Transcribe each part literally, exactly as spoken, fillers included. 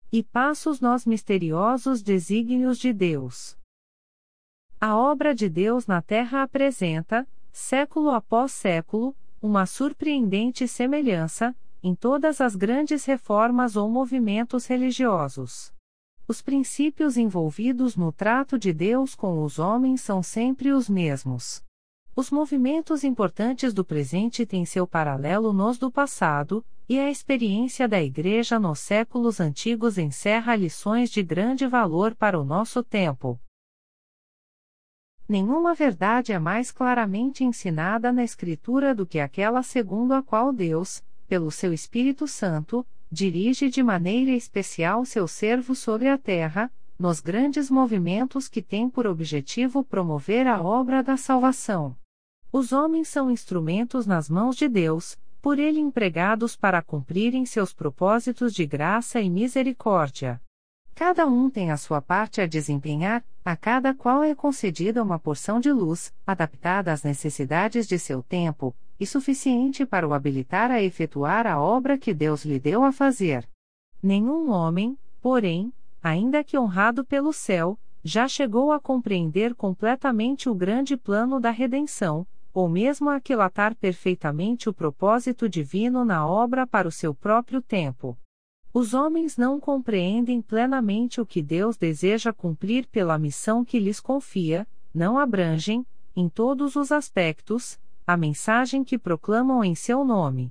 e passos nos misteriosos desígnios de Deus. A obra de Deus na Terra apresenta, século após século, uma surpreendente semelhança, em todas as grandes reformas ou movimentos religiosos. Os princípios envolvidos no trato de Deus com os homens são sempre os mesmos. Os movimentos importantes do presente têm seu paralelo nos do passado, e a experiência da Igreja nos séculos antigos encerra lições de grande valor para o nosso tempo. Nenhuma verdade é mais claramente ensinada na Escritura do que aquela segundo a qual Deus, pelo seu Espírito Santo, dirige de maneira especial seus servos sobre a terra, nos grandes movimentos que têm por objetivo promover a obra da salvação. Os homens são instrumentos nas mãos de Deus, por ele empregados para cumprirem seus propósitos de graça e misericórdia. Cada um tem a sua parte a desempenhar, a cada qual é concedida uma porção de luz, adaptada às necessidades de seu tempo, e suficiente para o habilitar a efetuar a obra que Deus lhe deu a fazer. Nenhum homem, porém, ainda que honrado pelo céu, já chegou a compreender completamente o grande plano da redenção, ou mesmo a aquilatar perfeitamente o propósito divino na obra para o seu próprio tempo. Os homens não compreendem plenamente o que Deus deseja cumprir pela missão que lhes confia, não abrangem, em todos os aspectos, a mensagem que proclamam em seu nome.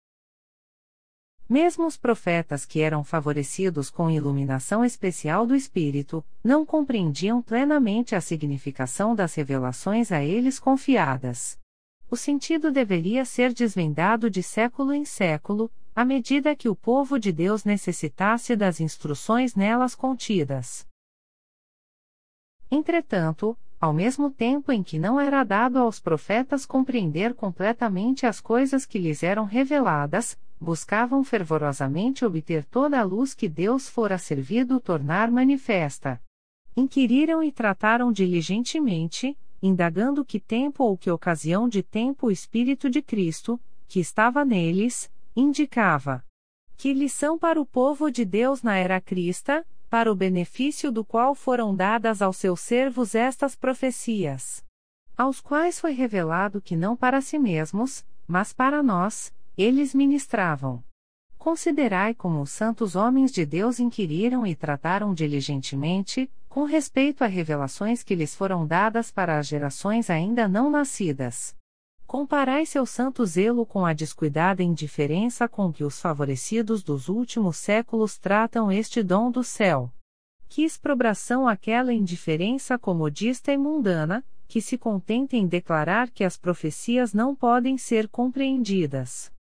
Mesmo os profetas que eram favorecidos com iluminação especial do Espírito, não compreendiam plenamente a significação das revelações a eles confiadas. O sentido deveria ser desvendado de século em século, à medida que o povo de Deus necessitasse das instruções nelas contidas. Entretanto, ao mesmo tempo em que não era dado aos profetas compreender completamente as coisas que lhes eram reveladas, buscavam fervorosamente obter toda a luz que Deus fora servido tornar manifesta. Inquiriram e trataram diligentemente, indagando que tempo ou que ocasião de tempo o Espírito de Cristo, que estava neles, indicava. Que lição para o povo de Deus na era crista, para o benefício do qual foram dadas aos seus servos estas profecias. Aos quais foi revelado que não para si mesmos, mas para nós, eles ministravam. Considerai como os santos homens de Deus inquiriram e trataram diligentemente, com respeito a revelações que lhes foram dadas para as gerações ainda não nascidas. Comparai seu santo zelo com a descuidada indiferença com que os favorecidos dos últimos séculos tratam este dom do céu. Que exprobração aquela indiferença comodista e mundana, que se contenta em declarar que as profecias não podem ser compreendidas.